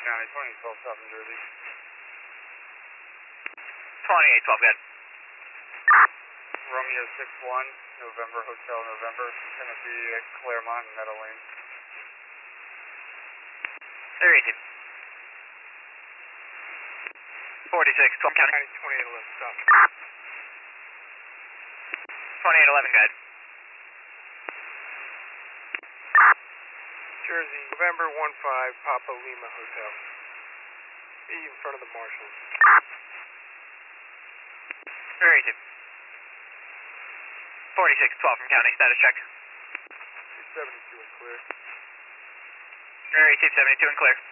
County, 2012 South New Jersey. 2812, good. Romeo 61, November, Hotel November, Tennessee, Claremont, and Meadow Lane. There easy. 46, 12 County. 2811, stop. 2811, good. Jersey, November 15, Papa Lima Hotel. Be in front of the marshals. Very easy. 46, 12 from County, status check. 72 and clear. Very easy, 72 and clear.